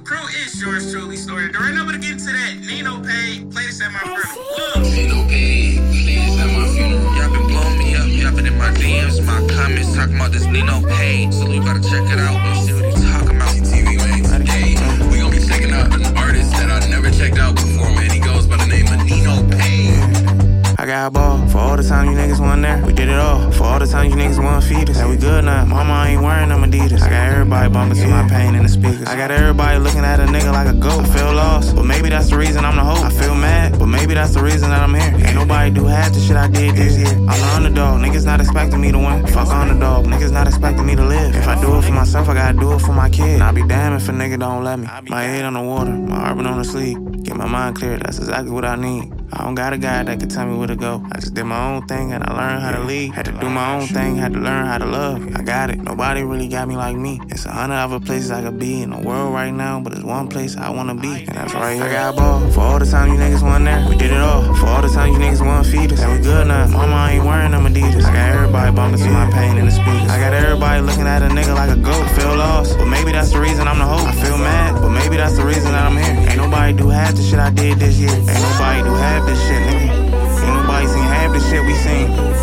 crew is yours truly, Story. Right now, we're getting to that. Nino Pay, play this at my funeral. Nino Pay, play this at my funeral. Y'all been blowing me up, y'all been in my DMs, my comments, talking about this Nino Pay. So you gotta check it out and see what he's talking about. TV man, hey, we gon' be checking out an artist that I never checked out before, man. He goes by the name of Nino Pay. I got a ball for all the time you niggas wasn't there. We did it all for all the time you niggas wanna feed us. And we good now. Mama ain't wearing them Adidas. I got everybody bumping to my pain in the speakers. I got everybody looking at a nigga like a goat. I feel lost, but maybe that's the reason I'm the hope. I feel mad, but maybe that's the reason that I'm here. Ain't nobody do half the shit I did this year. I'm the underdog. Niggas not expecting me to win. Fuck underdog. Niggas not expecting me to live. If I do it for myself, I gotta do it for my kid. And I be damned if a nigga don't let me. My head on the water, my heart been on the sleep. Get my mind clear, that's exactly what I need. I don't got a guy that can tell me where to go. I just did my own thing and I learned how to lead. Had to do my own thing, had to learn how to love. I got it, nobody really got me like me. It's 100 other places I could be in the world right now, but it's one place I wanna be, and that's right here. I got a ball for all the time you niggas wasn't there. We did it all for all the time you niggas wanna feed us. And we good now. Mama ain't wearing them Adidas. I got everybody bumping to my pain in the speakers. I got everybody looking at a nigga like a goat. I feel lost, but maybe that's the reason I'm the hope. I feel mad, but maybe that's the reason that I'm here. Ain't nobody do half the shit I did this year. Ain't nobody do half this shit, nigga. Ain't nobody seen half the shit we seen.